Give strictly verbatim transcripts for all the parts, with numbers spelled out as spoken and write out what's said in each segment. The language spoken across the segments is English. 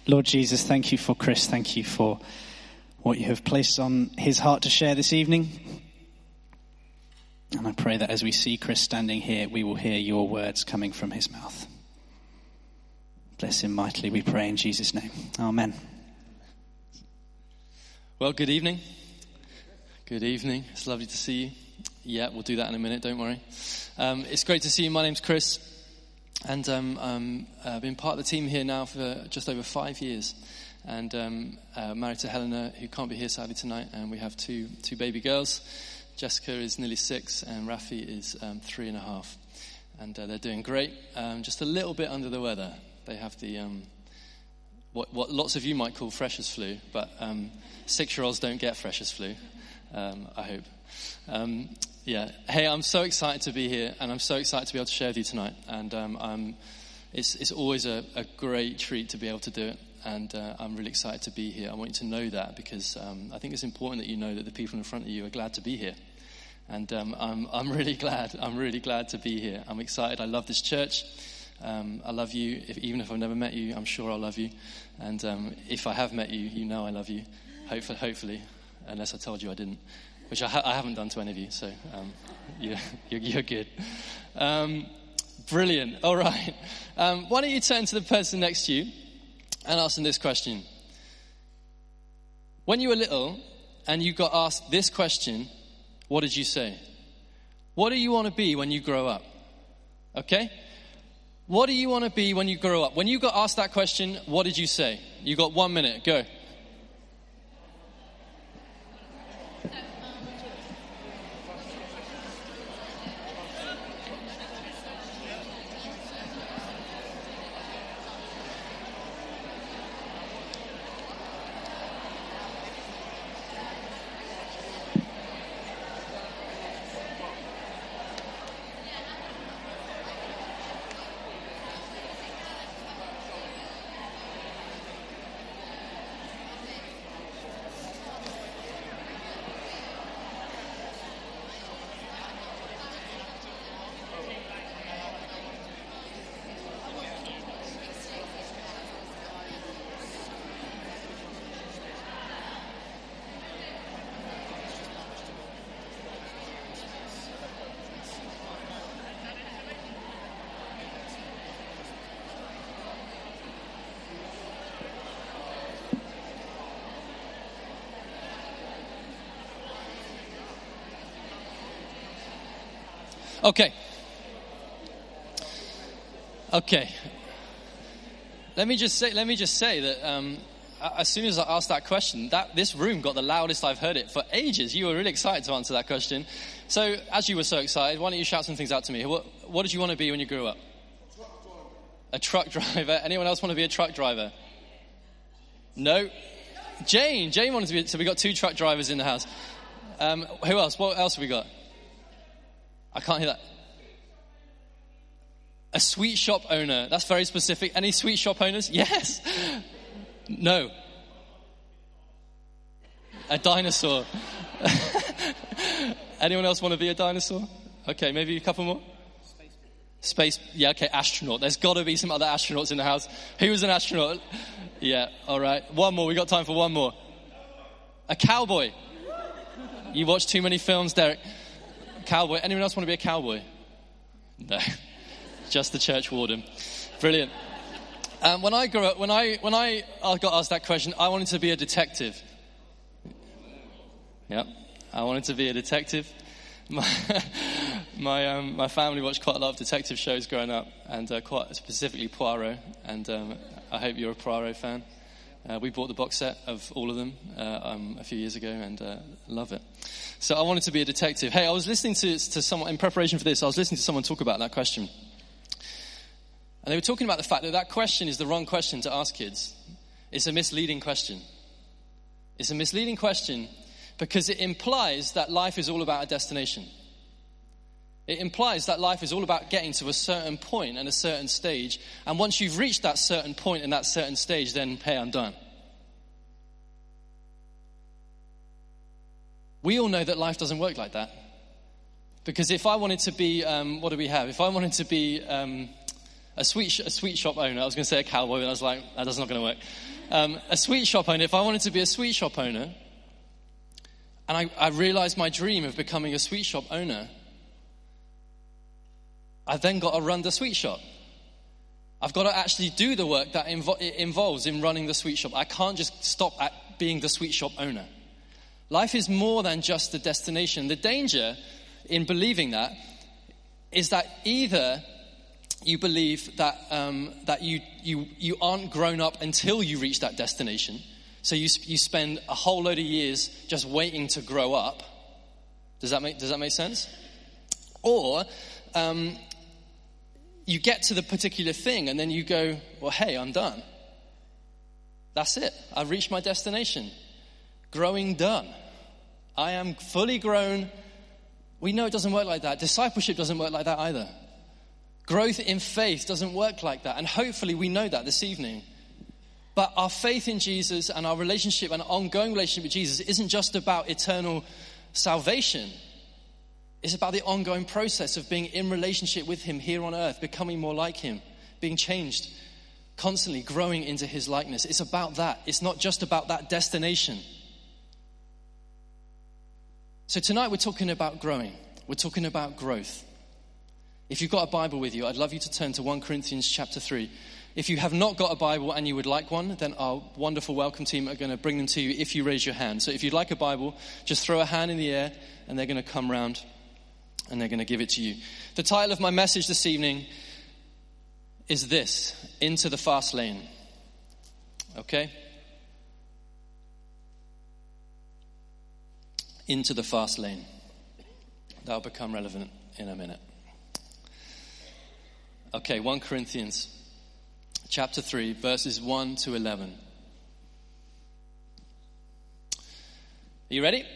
Lord Jesus, thank you for Chris. Thank you for what you have placed on his heart to share this evening. And I pray that as we see Chris standing here, we will hear your words coming from his mouth. Bless him mightily, we pray in Jesus' name. Amen. Well, good evening. Good evening. It's lovely to see you. Yeah, we'll do that in a minute, don't worry. Um, it's great to see you. My name's Chris. And um, um, I've been part of the team here now for just over five years. And um, uh, married to Helena, who can't be here sadly tonight. And we have two two baby girls. Jessica is nearly six and Rafi is um, three and a half. And uh, they're doing great. Um, just a little bit under the weather. They have the um, what, what lots of you might call freshers flu, but um, six-year-olds don't get freshers flu, um, I hope. Um, yeah. Hey, I'm so excited to be here, and I'm so excited to be able to share with you tonight. And um, I'm, it's, it's always a, a great treat to be able to do it. And uh, I'm really excited to be here. I want you to know that because um, I think it's important that you know that the people in front of you are glad to be here. And um, I'm, I'm really glad. I'm really glad to be here. I'm excited. I love this church. Um, I love you. If, even if I've never met you, I'm sure I'll love you. And um, if I have met you, you know I love you. Hopefully, hopefully, unless I told you I didn't, which I, ha- I haven't done to any of you. So um, you're, you're, you're good. Um, brilliant. All right. Um, why don't you turn to the person next to you and ask them this question. When you were little and you got asked this question, what did you say? What do you want to be when you grow up? Okay? What do you want to be when you grow up? When you got asked that question, what did you say? You got one minute. Go. Okay. Okay. Let me just say. Let me just say that um, as soon as I asked that question, that this room got the loudest I've heard it for ages. You were really excited to answer that question. So, as you were so excited, why don't you shout some things out to me? What, what did you want to be when you grew up? A truck driver. A truck driver. Anyone else want to be a truck driver? No. Jane. Jane wanted to be. So we got two truck drivers in the house. Um, who else? What else have we got? I can't hear that. A sweet shop owner. That's very specific. Any sweet shop owners? Yes. No. A dinosaur. Anyone else want to be a dinosaur? Okay, maybe a couple more. Space. Space. Yeah, okay, astronaut. There's got to be some other astronauts in the house. Who was an astronaut? Yeah, all right. One more. We got time for one more. A cowboy. You watch too many films, Derek. Cowboy. Anyone else want to be a cowboy? No. Just the church warden. Brilliant. Um, when I grew up, when I when I got asked that question, I wanted to be a detective. Yep, I wanted to be a detective. My my, um, my family watched quite a lot of detective shows growing up, and uh, quite specifically Poirot. And um, I hope you're a Poirot fan. Uh, we bought the box set of all of them uh, um, a few years ago, and uh, love it. So I wanted to be a detective. Hey, I was listening to to someone in preparation for this. I was listening to someone talk about that question. And they were talking about the fact that that question is the wrong question to ask kids. It's a misleading question. It's a misleading question because it implies that life is all about a destination. It implies that life is all about getting to a certain point and a certain stage. And once you've reached that certain point and that certain stage, then, hey, I'm done. We all know that life doesn't work like that. Because if I wanted to be, um, what do we have? If I wanted to be um, a sweet sh- a sweet shop owner, I was going to say a cowboy, and I was like, that's not going to work. um, a sweet shop owner, if I wanted to be a sweet shop owner, and I, I realized my dream of becoming a sweet shop owner, I've then got to run the sweet shop. I've got to actually do the work that invo- it involves in running the sweet shop. I can't just stop at being the sweet shop owner. Life is more than just the destination. The danger in believing that is that either you believe that um, that you, you you aren't grown up until you reach that destination. So you you spend a whole load of years just waiting to grow up. Does that make Does that make sense? Or um, you get to the particular thing and then you go, well, hey, I'm done. That's it. I've reached my destination. Growing done. I am fully grown. We know it doesn't work like that. Discipleship doesn't work like that either. Growth in faith doesn't work like that. And hopefully we know that this evening. But our faith in Jesus and our relationship and ongoing relationship with Jesus isn't just about eternal salvation. It's about the ongoing process of being in relationship with him here on earth, becoming more like him, being changed, constantly growing into his likeness. It's about that. It's not just about that destination. So tonight we're talking about growing. We're talking about growth. If you've got a Bible with you, I'd love you to turn to First Corinthians chapter three. If you have not got a Bible and you would like one, then our wonderful welcome team are going to bring them to you if you raise your hand. So if you'd like a Bible, just throw a hand in the air and they're going to come round and they're going to give it to you. The title of my message this evening is this: Into the Fast Lane. Okay? Into the fast lane. That'll become relevant in a minute. Okay, First Corinthians chapter three, verses one to eleven. Are you ready?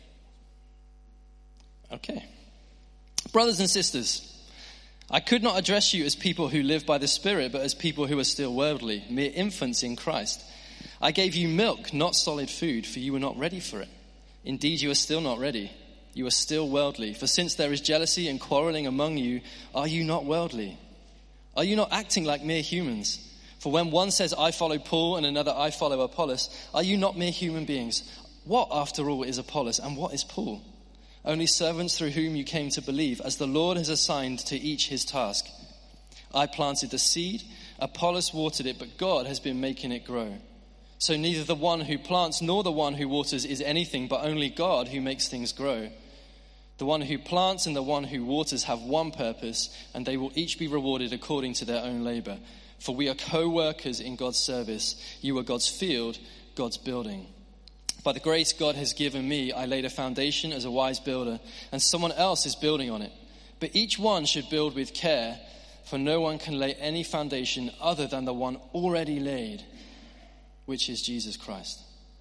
Okay. Brothers and sisters, I could not address you as people who live by the Spirit, but as people who are still worldly, mere infants in Christ. I gave you milk, not solid food, for you were not ready for it. Indeed, you are still not ready. You are still worldly. For since there is jealousy and quarreling among you, are you not worldly? Are you not acting like mere humans? For when one says, I follow Paul, and another, I follow Apollos, are you not mere human beings? What, after all, is Apollos, and what is Paul? Only servants through whom you came to believe, as the Lord has assigned to each his task. I planted the seed, Apollos watered it, but God has been making it grow. So neither the one who plants nor the one who waters is anything, but only God who makes things grow. The one who plants and the one who waters have one purpose, and they will each be rewarded according to their own labor. For we are co-workers in God's service. You are God's field, God's building. By the grace God has given me, I laid a foundation as a wise builder, and someone else is building on it. But each one should build with care, for no one can lay any foundation other than the one already laid, which is Jesus Christ.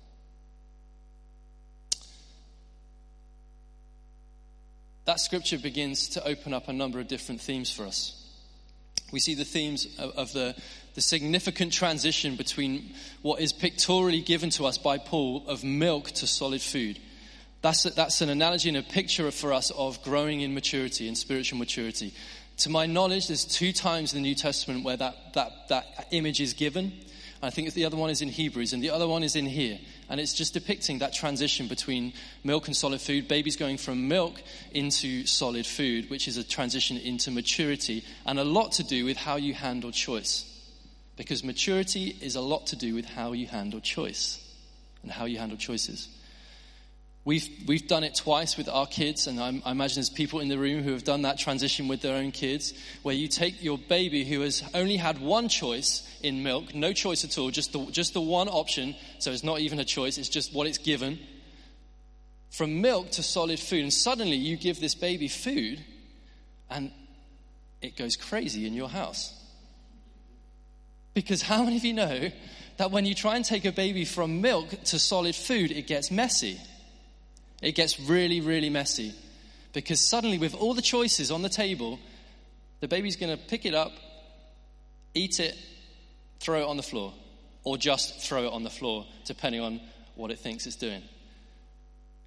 That scripture begins to open up a number of different themes for us. We see the themes of, of the, the significant transition between what is pictorially given to us by Paul of milk to solid food. That's, a, that's an analogy and a picture for us of growing in maturity, in spiritual maturity. To my knowledge, there's two times in the New Testament where that, that, that image is given. I think the other one is in Hebrews, and the other one is in here. And it's just depicting that transition between milk and solid food, babies going from milk into solid food, which is a transition into maturity, and a lot to do with how you handle choice. Because maturity is a lot to do with how you handle choice and how you handle choices. We've we've done it twice with our kids, and I, I imagine there's people in the room who have done that transition with their own kids, where you take your baby who has only had one choice in milk, no choice at all, just the, just the one option, so it's not even a choice, it's just what it's given, from milk to solid food, and suddenly you give this baby food, and it goes crazy in your house. Because how many of you know that when you try and take a baby from milk to solid food, it gets messy? It gets really, really messy. Because suddenly, with all the choices on the table, the baby's going to pick it up, eat it, throw it on the floor, or just throw it on the floor, depending on what it thinks it's doing.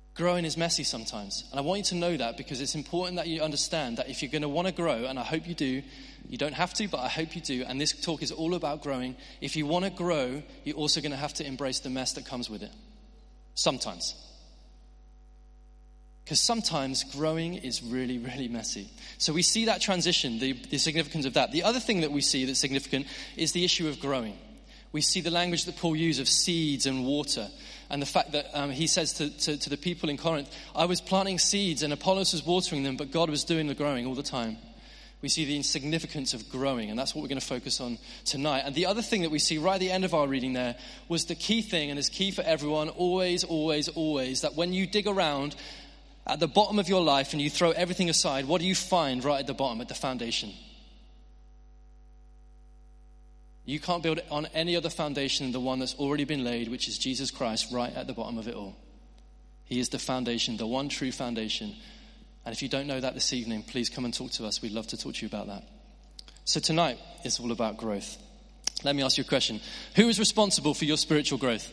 Growing is messy sometimes. And I want you to know that because it's important that you understand that if you're going to want to grow, and I hope you do, you don't have to, but I hope you do, and this talk is all about growing. If you want to grow, you're also going to have to embrace the mess that comes with it. Sometimes. Because sometimes growing is really, really messy. So we see that transition, the, the significance of that. The other thing that we see that's significant is the issue of growing. We see the language that Paul used of seeds and water. And the fact that um, he says to, to, to the people in Corinth, I was planting seeds and Apollos was watering them, but God was doing the growing all the time. We see the significance of growing, and that's what we're going to focus on tonight. And the other thing that we see right at the end of our reading there was the key thing, and it's key for everyone, always, always, always, that when you dig around at the bottom of your life and you throw everything aside, what do you find right at the bottom, at the foundation? You can't build on any other foundation than the one that's already been laid, which is Jesus Christ, right at the bottom of it all. He is the foundation, the one true foundation. And if you don't know that this evening, please come and talk to us. We'd love to talk to you about that. So tonight, it's all about growth. Let me ask you a question. Who is responsible for your spiritual growth?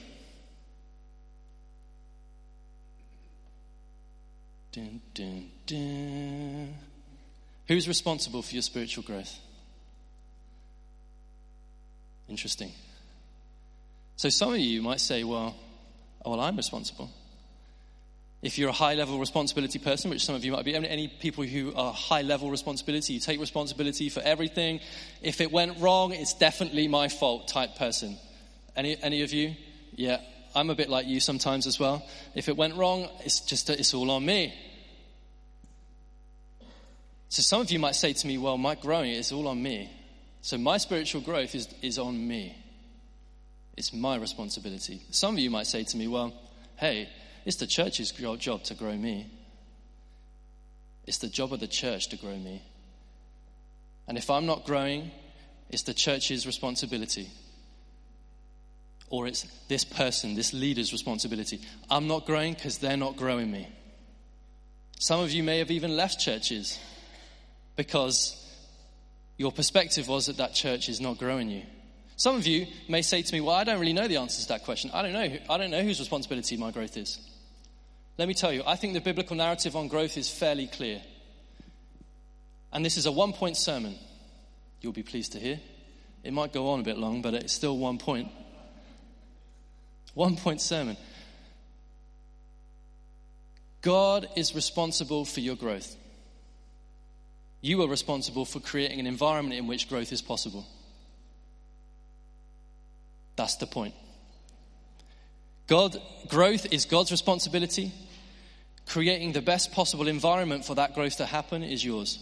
Dun, dun, dun. Who's responsible for your spiritual growth? Interesting. So some of you might say, well, oh, well, I'm responsible. If you're a high-level responsibility person, which some of you might be, any people who are high-level responsibility, you take responsibility for everything. If it went wrong, it's definitely my fault type person. Any any of you? Yeah, I'm a bit like you sometimes as well. If it went wrong, it's just, it's all on me. So some of you might say to me, well, my growing is all on me. So my spiritual growth is, is on me. It's my responsibility. Some of you might say to me, well, hey, it's the church's job to grow me. It's the job of the church to grow me. And if I'm not growing, it's the church's responsibility. Or it's this person, this leader's responsibility. I'm not growing because they're not growing me. Some of you may have even left churches because your perspective was that that church is not growing you. Some of you may say to me, well, I don't really know the answers to that question. I don't know. I don't know whose responsibility my growth is. Let me tell you, I think the biblical narrative on growth is fairly clear. And this is a one-point sermon. You'll be pleased to hear. It might go on a bit long, but it's still one point. One-point sermon. God is responsible for your growth. You are responsible for creating an environment in which growth is possible. That's the point. God, growth is God's responsibility. Creating the best possible environment for that growth to happen is yours.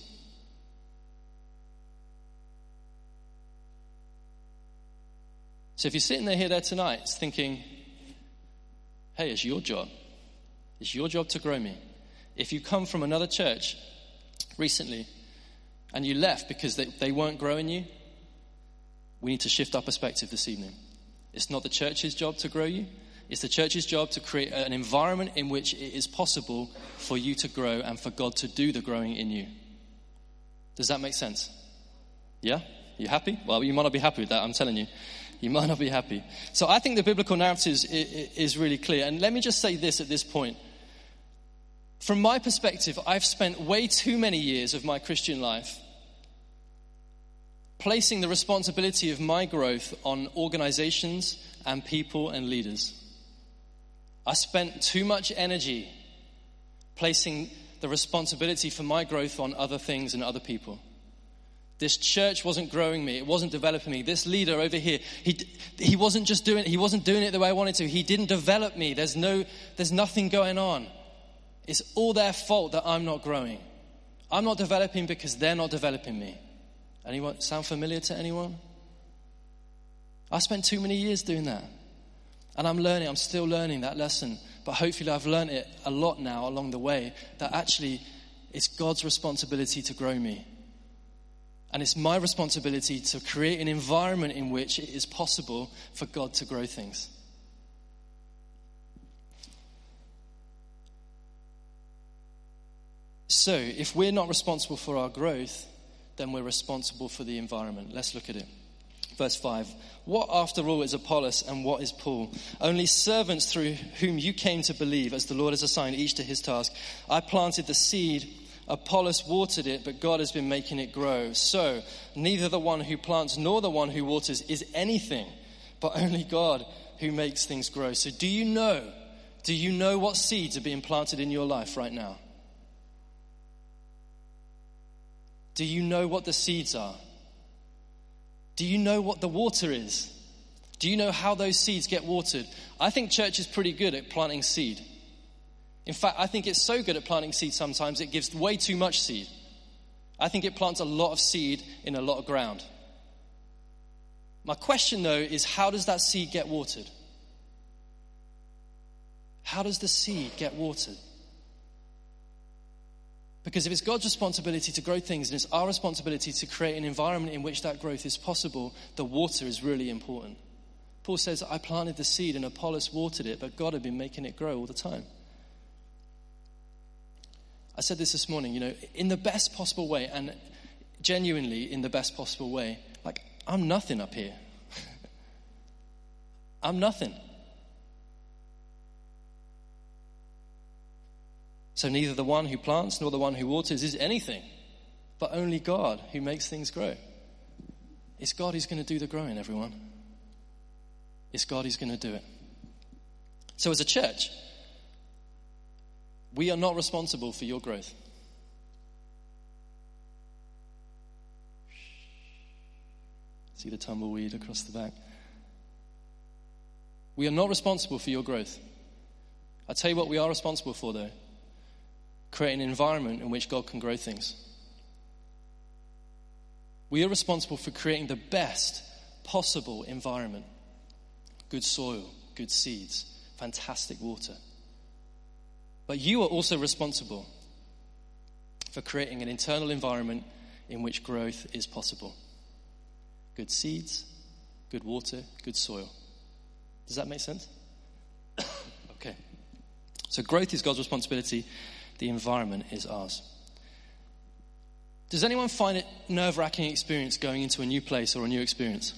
So if you're sitting there here there tonight thinking, hey, it's your job. It's your job to grow me. If you come from another church recently and you left because they, they weren't growing you, we need to shift our perspective this evening. It's not the church's job to grow you. It's the church's job to create an environment in which it is possible for you to grow and for God to do the growing in you. Does that make sense? Yeah? You happy? Well, you might not be happy with that, I'm telling you. You might not be happy. So I think the biblical narrative is, is really clear. And let me just say this at this point. From my perspective, I've spent way too many years of my Christian life placing the responsibility of my growth on organizations and people and leaders. I spent too much energy placing the responsibility for my growth on other things and other people. This church wasn't growing me. It wasn't developing me. This leader over here, he he wasn't just doing he wasn't doing it the way I wanted to. He didn't develop me. There's no there's nothing going on. It's all their fault that I'm not growing. I'm not developing because they're not developing me. Anyone sound familiar to anyone? I spent too many years doing that. And I'm learning, I'm still learning that lesson. But hopefully I've learned it a lot now along the way, that actually it's God's responsibility to grow me. And it's my responsibility to create an environment in which it is possible for God to grow things. So if we're not responsible for our growth, then we're responsible for the environment. Let's look at it. Verse five, what after all is Apollos and what is Paul? Only servants through whom you came to believe, as the Lord has assigned each to his task. I planted the seed, Apollos watered it, but God has been making it grow. So neither the one who plants nor the one who waters is anything, but only God who makes things grow. So do you know, do you know what seeds are being planted in your life right now? Do you know what the seeds are? Do you know what the water is? Do you know how those seeds get watered? I think church is pretty good at planting seed. In fact, I think it's so good at planting seed sometimes it gives way too much seed. I think it plants a lot of seed in a lot of ground. My question though is, how does that seed get watered? How does the seed get watered? Because if it's God's responsibility to grow things and it's our responsibility to create an environment in which that growth is possible, the water is really important. Paul says, I planted the seed and Apollos watered it, but God had been making it grow all the time. I said this this morning, you know, in the best possible way, and genuinely in the best possible way, like, I'm nothing up here. I'm nothing. So neither the one who plants nor the one who waters is anything, but only God who makes things grow. It's God who's going to do the growing, everyone. It's God who's going to do it. So as a church, we are not responsible for your growth. See the tumbleweed across the back? We are not responsible for your growth. I'll tell you what we are responsible for, though. Create an environment in which God can grow things. We are responsible for creating the best possible environment. Good soil, good seeds, fantastic water. But you are also responsible for creating an internal environment in which growth is possible. Good seeds, good water, good soil. Does that make sense? Okay. So growth is God's responsibility. The environment is ours. Does anyone find it nerve-wracking experience going into a new place or a new experience?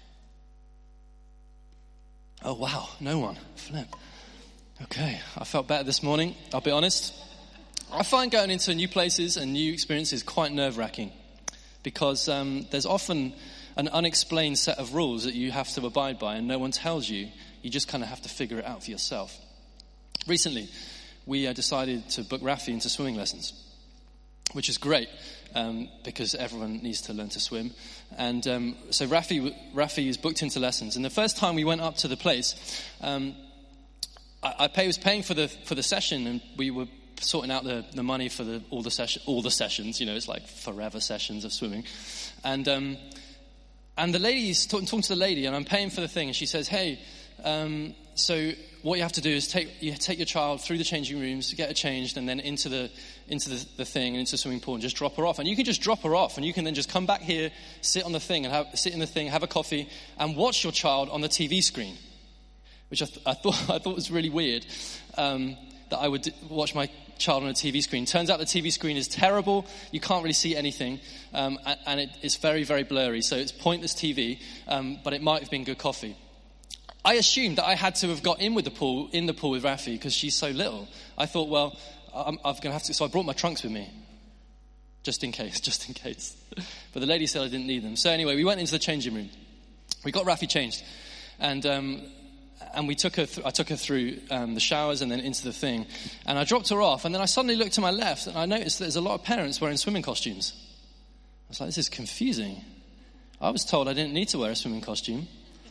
Oh, wow. No one. Flip. Okay. I felt better this morning. I'll be honest. I find going into new places and new experiences quite nerve-wracking because um, there's often an unexplained set of rules that you have to abide by and no one tells you. You just kind of have to figure it out for yourself. Recently, we uh, decided to book Rafi into swimming lessons, which is great um, because everyone needs to learn to swim. And um, so Rafi, Rafi is booked into lessons. And the first time we went up to the place, um, I, I pay, was paying for the for the session, and we were sorting out the, the money for the all the session all the sessions. You know, it's like forever sessions of swimming. And um, and the lady's talking, talking to the lady, and I'm paying for the thing, and she says, "Hey, um, so." What you have to do is take you take your child through the changing rooms, get her changed, and then into the into the, the thing, and into the swimming pool, and just drop her off. And you can just drop her off, and you can then just come back here, sit on the thing, and have, sit in the thing, have a coffee, and watch your child on the T V screen, which I, th- I thought I thought was really weird um, that I would d- watch my child on a T V screen. Turns out the T V screen is terrible. You can't really see anything, um, and, and it, it's very very blurry. So it's pointless T V, um, but it might have been good coffee. I assumed that I had to have got in with the pool, in the pool with Rafi because she's so little. I thought, well, I'm, I'm going to have to, so I brought my trunks with me. Just in case, just in case. But the lady said I didn't need them. So anyway, we went into the changing room. We got Rafi changed. And um, and we took her, th- I took her through um, the showers and then into the thing. And I dropped her off. And then I suddenly looked to my left and I noticed that there's a lot of parents wearing swimming costumes. I was like, this is confusing. I was told I didn't need to wear a swimming costume.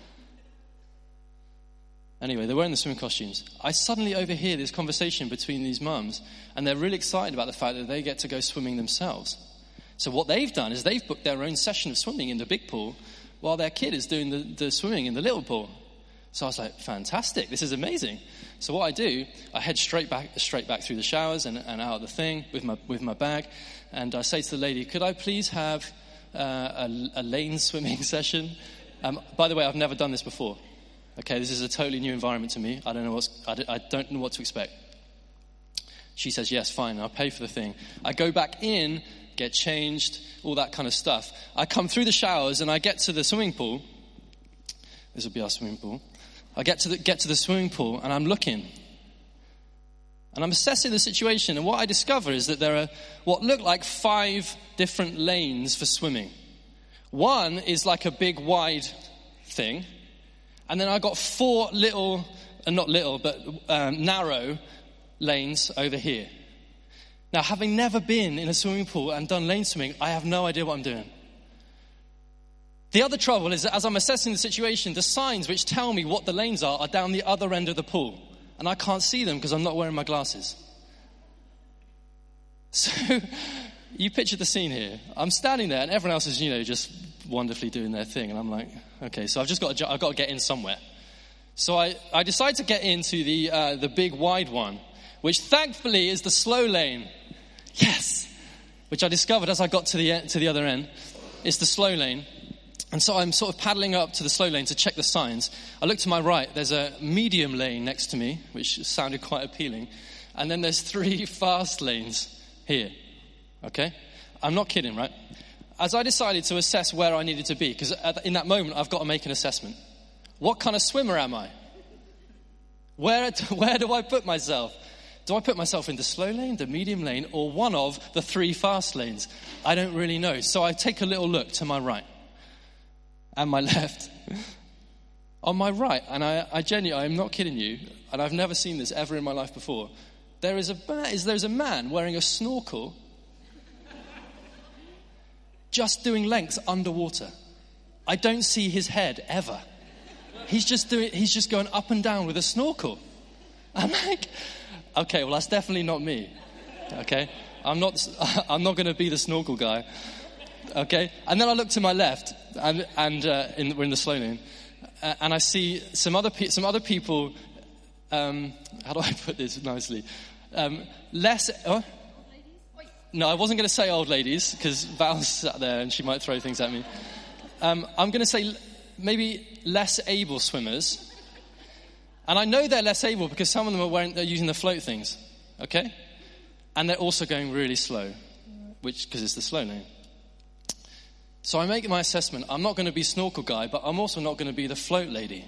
Anyway, they're wearing the swimming costumes. I suddenly overhear this conversation between these mums, and they're really excited about the fact that they get to go swimming themselves. So what they've done is they've booked their own session of swimming in the big pool while their kid is doing the, the swimming in the little pool. So I was like, fantastic, this is amazing. So what I do, I head straight back straight back through the showers and, and out of the thing with my with my bag, and I say to the lady, could I please have uh, a, a lane swimming session? Um, by the way, I've never done this before. Okay, this is a totally new environment to me. I don't know what's, I, I don't know what to expect. She says, yes, fine, I'll pay for the thing. I go back in, get changed, all that kind of stuff. I come through the showers and I get to the swimming pool This will be our swimming pool. I get to the, get to the swimming pool and I'm looking. And I'm assessing the situation. And what I discover is that there are what look like five different lanes for swimming. One is like a big wide thing. And then I've got four little, uh, not little, but um, narrow lanes over here. Now, having never been in a swimming pool and done lane swimming, I have no idea what I'm doing. The other trouble is that as I'm assessing the situation, the signs which tell me what the lanes are are down the other end of the pool. And I can't see them because I'm not wearing my glasses. So, you picture the scene here. I'm standing there and everyone else is, you know, just wonderfully doing their thing. And I'm like, okay, so I've just got to, I've got to get in somewhere. So I, I decide to get into the uh, the big wide one, which thankfully is the slow lane. Yes! Which I discovered as I got to the to the other end. It's the slow lane. And so I'm sort of paddling up to the slow lane to check the signs. I look to my right. There's a medium lane next to me, which sounded quite appealing. And then there's three fast lanes here. Okay? I'm not kidding, right? As I decided to assess where I needed to be, because in that moment I've got to make an assessment. What kind of swimmer am I? Where, where do I put myself? Do I put myself in the slow lane, the medium lane, or one of the three fast lanes? I don't really know. So I take a little look to my right and my left. On my right, and I, I genuinely, I'm not kidding you, and I've never seen this ever in my life before, there is a, is there's a man wearing a snorkel just doing lengths underwater. I don't see his head ever. He's just doing, he's just going up and down with a snorkel. I'm like, okay, well, that's definitely not me. Okay? I'm not, I'm not going to be the snorkel guy. Okay? And then I look to my left, and, and uh, in, we're in the slow lane, uh, and I see some other, pe- some other people, um, how do I put this nicely? Um, less, oh? No, I wasn't going to say old ladies, because Val's sat there and she might throw things at me. Um, I'm going to say maybe less able swimmers. And I know they're less able because some of them are wearing, they're using the float things, okay? And they're also going really slow, which because it's the slow lane. So I make my assessment. I'm not going to be snorkel guy, but I'm also not going to be the float lady.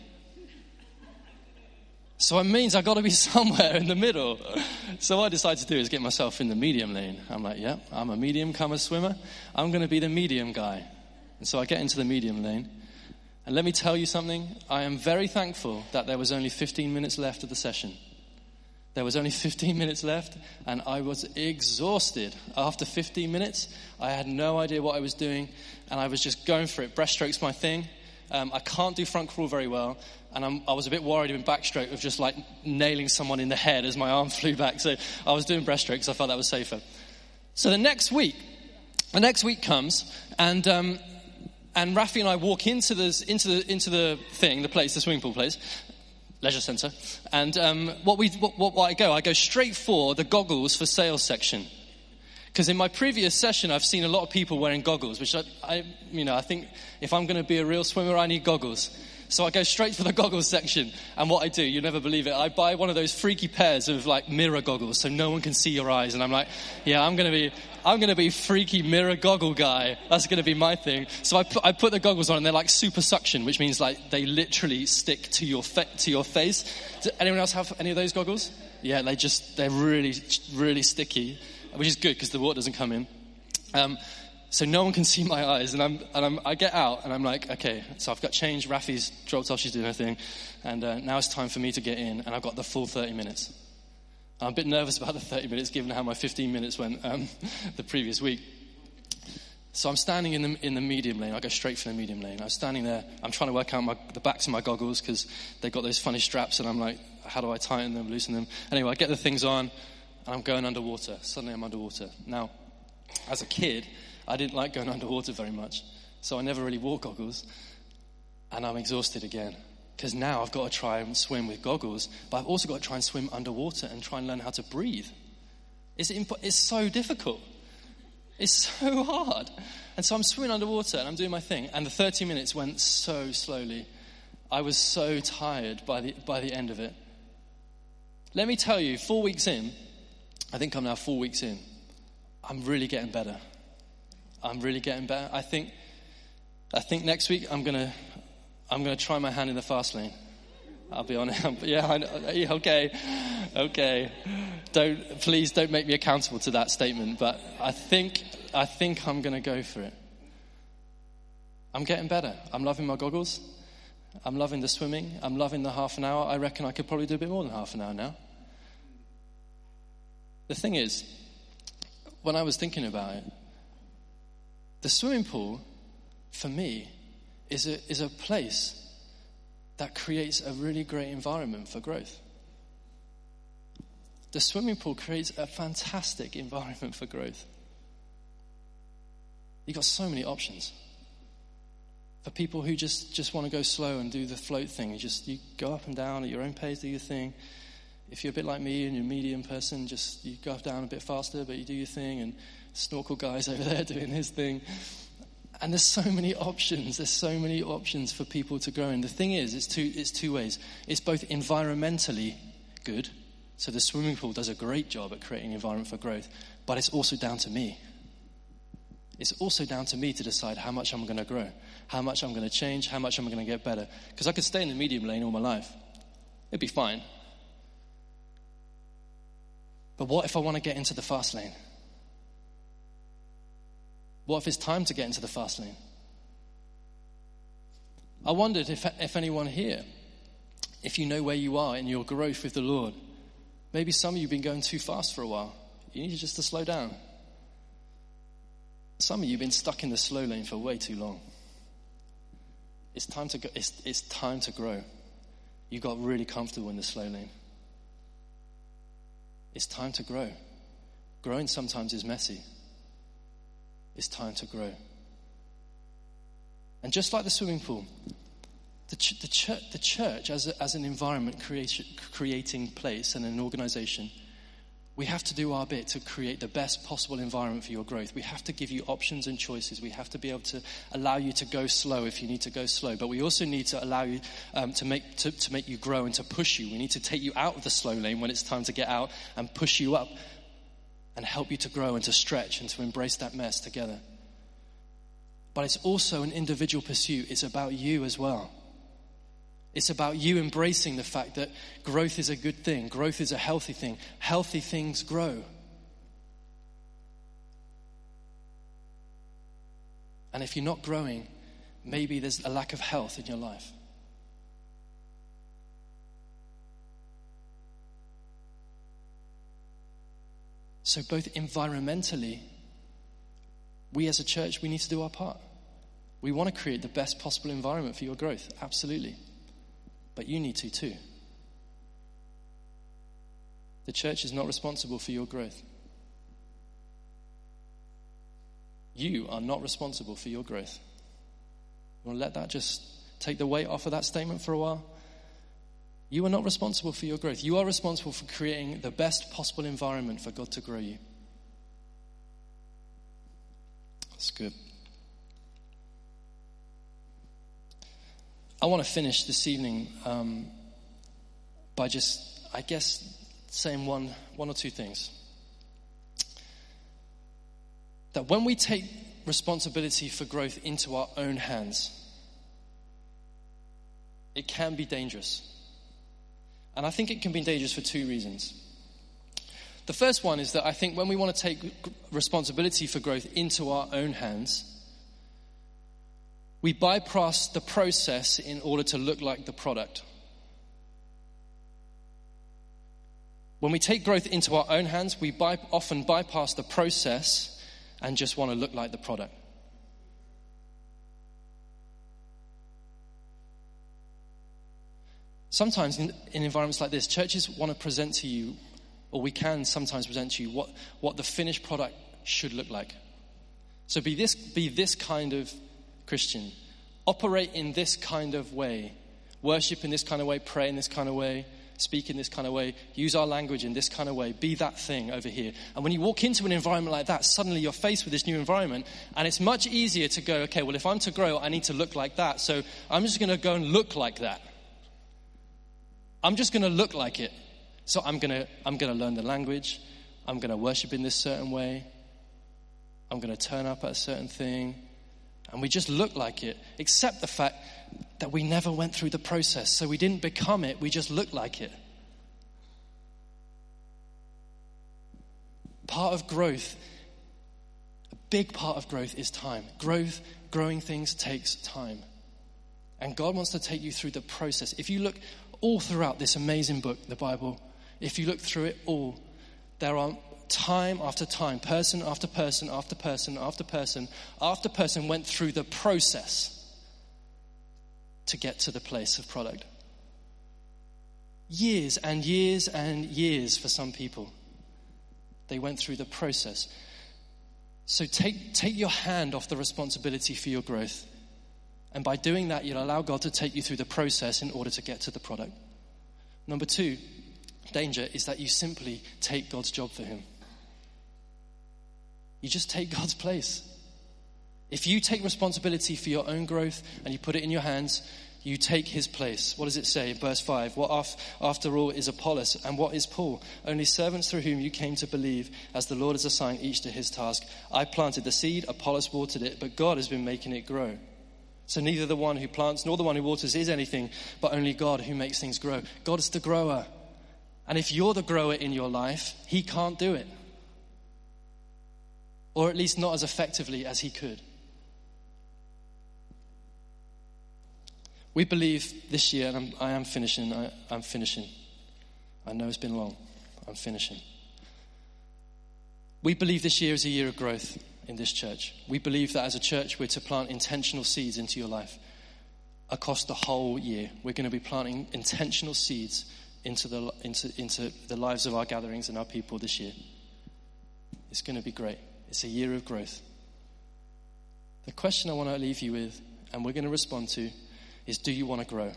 So it means I've got to be somewhere in the middle. So what I decide to do is get myself in the medium lane. I'm like, yeah, I'm a medium comer swimmer. I'm going to be the medium guy. And so I get into the medium lane. And let me tell you something. I am very thankful that there was only fifteen minutes left of the session. There was only fifteen minutes left, and I was exhausted. After fifteen minutes, I had no idea what I was doing, and I was just going for it. Breaststroke's my thing. Um, I can't do front crawl very well, and I'm, I was a bit worried in backstroke of just like nailing someone in the head as my arm flew back. So I was doing breaststroke because I felt that was safer. So the next week, the next week comes, and um, and Rafi and I walk into the into the into the thing, the place, the swimming pool place, leisure centre, and um, what we what, what, what I go, I go straight for the goggles for sale section. Because in my previous session, I've seen a lot of people wearing goggles, which I, I, you know, I think if I'm going to be a real swimmer, I need goggles. So I go straight for the goggles section. And what I do, you'll never believe it, I buy one of those freaky pairs of like mirror goggles, so no one can see your eyes. And I'm like, yeah, I'm going to be, I'm going to be freaky mirror goggle guy. That's going to be my thing. So I put, I put the goggles on, and they're like super suction, which means like they literally stick to your fa- to your face. Does anyone else have any of those goggles? Yeah, they just, they're really, really sticky. Which is good because the water doesn't come in. Um, so no one can see my eyes. And, I'm, and I'm, I get out and I'm like, okay, so I've got changed. Rafi's dropped off, she's doing her thing. And uh, now it's time for me to get in. And I've got the full thirty minutes. I'm a bit nervous about the thirty minutes given how my fifteen minutes went um, the previous week. So I'm standing in the, in the medium lane. I go straight for the medium lane. I was standing there. I'm trying to work out my, the backs of my goggles because they've got those funny straps. And I'm like, how do I tighten them, loosen them? Anyway, I get the things on. And I'm going underwater. Suddenly I'm underwater. Now, as a kid, I didn't like going underwater very much. So I never really wore goggles. And I'm exhausted again. Because now I've got to try and swim with goggles. But I've also got to try and swim underwater and try and learn how to breathe. It's, imp- it's so difficult. It's so hard. And so I'm swimming underwater and I'm doing my thing. And the thirty minutes went so slowly. I was so tired by the by the end of it. Let me tell you, four weeks in, I think I'm now four weeks in. I'm really getting better. I'm really getting better. I think I think next week I'm gonna I'm going to try my hand in the fast lane. I'll be honest. Yeah, I know. okay, okay. Don't please don't make me accountable to that statement. But I think I think I'm going to go for it. I'm getting better. I'm loving my goggles. I'm loving the swimming. I'm loving the half an hour. I reckon I could probably do a bit more than half an hour now. The thing is, when I was thinking about it, the swimming pool, for me, is a is a place that creates a really great environment for growth. The swimming pool creates a fantastic environment for growth. You've got so many options. For people who just, just want to go slow and do the float thing, you just you go up and down at your own pace, do your thing. If you're a bit like me and you're a medium person, just you go up down a bit faster, but you do your thing. And snorkel guy's over there doing his thing. And there's so many options. There's so many options for people to grow. And the thing is, it's two, it's two ways. It's both environmentally good. So the swimming pool does a great job at creating an environment for growth. But it's also down to me. It's also down to me to decide how much I'm going to grow, how much I'm going to change, how much I'm going to get better. Because I could stay in the medium lane all my life. It'd be fine. But what if I want to get into the fast lane? What if it's time to get into the fast lane? I wondered if if anyone here, if you know where you are in your growth with the Lord, maybe some of you have been going too fast for a while. You need just to slow down. Some of you have been stuck in the slow lane for way too long. It's time to go, it's, it's time to grow. You got really comfortable in the slow lane. It's time to grow. Growing sometimes is messy. It's time to grow. And just like the swimming pool, the, ch- the, ch- the church as, a, as an environment creation, creating place and an organization, we have to do our bit to create the best possible environment for your growth. We have to give you options and choices. We have to be able to allow you to go slow if you need to go slow. But we also need to allow you um, to make to, to make you grow and to push you. We need to take you out of the slow lane when it's time to get out and push you up and help you to grow and to stretch and to embrace that mess together. But it's also an individual pursuit. It's about you as well. It's about you embracing the fact that growth is a good thing. Growth is a healthy thing. Healthy things grow. And if you're not growing, maybe there's a lack of health in your life. So both environmentally, we as a church, we need to do our part. We want to create the best possible environment for your growth, absolutely. But you need to too. The church is not responsible for your growth. You are not responsible for your growth. Want to let that just take the weight off of that statement for a while? You are not responsible for your growth. You are responsible for creating the best possible environment for God to grow you. That's good. I want to finish this evening um, by just, I guess, saying one, one or two things. That when we take responsibility for growth into our own hands, it can be dangerous. And I think it can be dangerous for two reasons. The first one is that I think when we want to take responsibility for growth into our own hands, we bypass the process in order to look like the product. When we take growth into our own hands, we by, often bypass the process and just want to look like the product. Sometimes in, in environments like this, churches want to present to you, or we can sometimes present to you, what, what the finished product should look like. So be this, be this kind of Christian. Operate in this kind of way. Worship in this kind of way. Pray in this kind of way. Speak in this kind of way. Use our language in this kind of way. Be that thing over here. And when you walk into an environment like that, suddenly you're faced with this new environment. And it's much easier to go, okay, well, if I'm to grow, I need to look like that. So I'm just going to go and look like that. I'm just going to look like it. So I'm going to I'm going to learn the language. I'm going to worship in this certain way. I'm going to turn up at a certain thing. And we just look like it, except the fact that we never went through the process. So we didn't become it, we just looked like it. Part of growth, a big part of growth is time. Growth, growing things takes time. And God wants to take you through the process. If you look all throughout this amazing book, the Bible, if you look through it all, there are time after time, person after person after person after person after person went through the process to get to the place of product. Years and years and years for some people. They went through the process. So take, take your hand off the responsibility for your growth. And by doing that, you'll allow God to take you through the process in order to get to the product. Number two, danger is that you simply take God's job for him. You just take God's place. If you take responsibility for your own growth and you put it in your hands, you take his place. What does it say in verse five? What after all is Apollos and what is Paul? Only servants through whom you came to believe, as the Lord has assigned each to his task. I planted the seed, Apollos watered it, but God has been making it grow. So neither the one who plants nor the one who waters is anything, but only God who makes things grow. God is the grower. And if you're the grower in your life, he can't do it. Or at least not as effectively as he could. We believe this year, and I'm, I am finishing, I, I'm finishing. I know it's been long. I'm finishing. We believe this year is a year of growth in this church. We believe that as a church, we're to plant intentional seeds into your life across the whole year. We're going to be planting intentional seeds into the, into, into the lives of our gatherings and our people this year. It's going to be great. It's a year of growth. The question I want to leave you with, and we're going to respond to, is do you want to grow?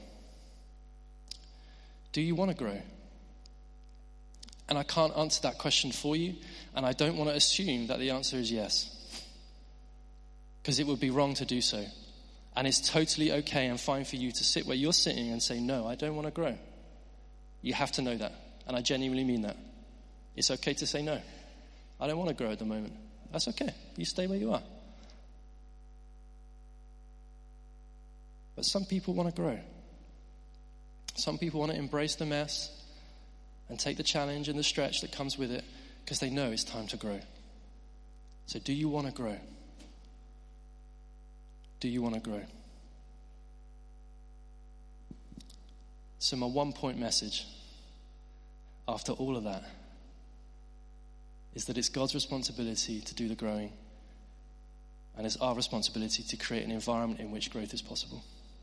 Do you want to grow? And I can't answer that question for you, and I don't want to assume that the answer is yes. Because it would be wrong to do so. And it's totally okay and fine for you to sit where you're sitting and say, no, I don't want to grow. You have to know that. And I genuinely mean that. It's okay to say no. I don't want to grow at the moment. That's okay. You stay where you are. But some people want to grow. Some people want to embrace the mess and take the challenge and the stretch that comes with it because they know it's time to grow. So do you want to grow? Do you want to grow? So my one-point message after all of that is that it's God's responsibility to do the growing, and it's our responsibility to create an environment in which growth is possible.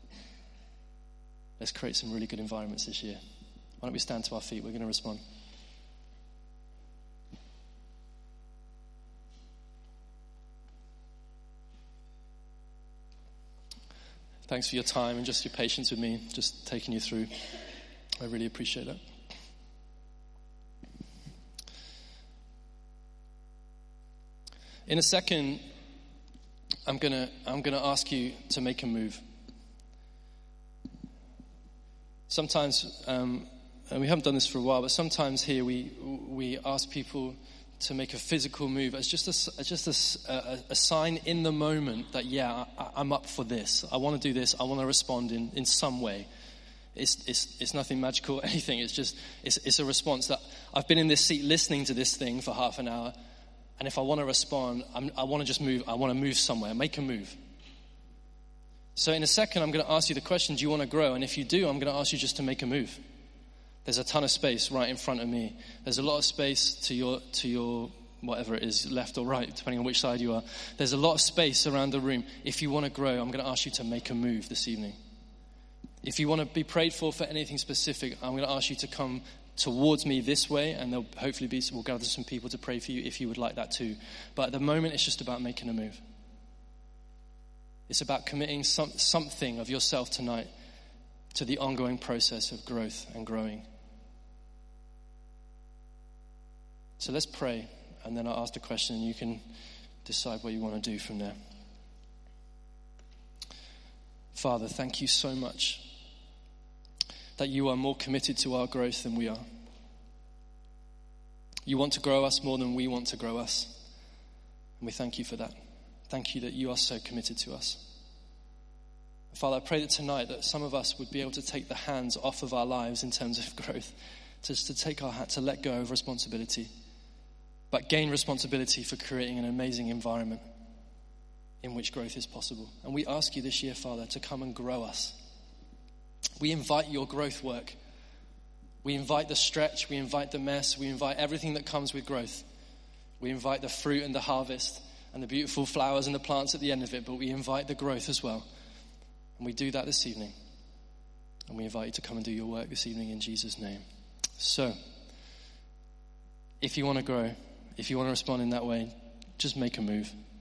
Let's create some really good environments this year. Why don't we stand to our feet? We're going to respond. Thanks for your time and just your patience with me, just taking you through. I really appreciate that. In a second, I'm gonna I'm gonna ask you to make a move. Sometimes, um, and we haven't done this for a while, but sometimes here we we ask people to make a physical move as just a, as just a, a, a sign in the moment that, yeah, I, I'm up for this. I want to do this. I want to respond in, in some way. It's, it's, it's nothing magical or anything. It's just, it's, it's a response that I've been in this seat listening to this thing for half an hour. And if I want to respond, I'm, I want to just move. I want to move somewhere, make a move. So in a second, I'm going to ask you the question, do you want to grow? And if you do, I'm going to ask you just to make a move. There's a ton of space right in front of me. There's a lot of space to your, to your, whatever it is, left or right, depending on which side you are. There's a lot of space around the room. If you want to grow, I'm going to ask you to make a move this evening. If you want to be prayed for for anything specific, I'm going to ask you to come towards me this way, and there'll hopefully be, we'll gather some people to pray for you if you would like that too. But at the moment, it's just about making a move. It's about committing some, something of yourself tonight to the ongoing process of growth and growing. So let's pray, and then I'll ask the question, and you can decide what you want to do from there. Father, thank you so much that you are more committed to our growth than we are. You want to grow us more than we want to grow us. And we thank you for that. Thank you that you are so committed to us. Father, I pray that tonight that some of us would be able to take the hands off of our lives in terms of growth, just to take our hat, to let go of responsibility, but gain responsibility for creating an amazing environment in which growth is possible. And we ask you this year, Father, to come and grow us. We invite your growth work. We invite the stretch, we invite the mess, we invite everything that comes with growth. We invite the fruit and the harvest and the beautiful flowers and the plants at the end of it, but we invite the growth as well. And we do that this evening. And we invite you to come and do your work this evening in Jesus' name. So, if you want to grow, if you want to respond in that way, just make a move.